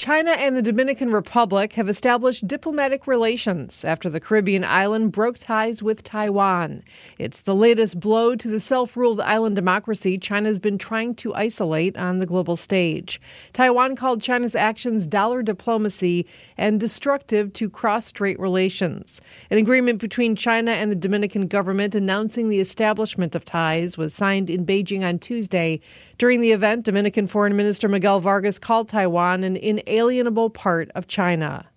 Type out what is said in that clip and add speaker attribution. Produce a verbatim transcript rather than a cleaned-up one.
Speaker 1: China and the Dominican Republic have established diplomatic relations after the Caribbean island broke ties with Taiwan. It's the latest blow to the self-ruled island democracy China's been trying to isolate on the global stage. Taiwan called China's actions dollar diplomacy and destructive to cross-strait relations. An agreement between China and the Dominican government announcing the establishment of ties was signed in Beijing on Tuesday. During the event, Dominican Foreign Minister Miguel Vargas called Taiwan an inalienable part of China.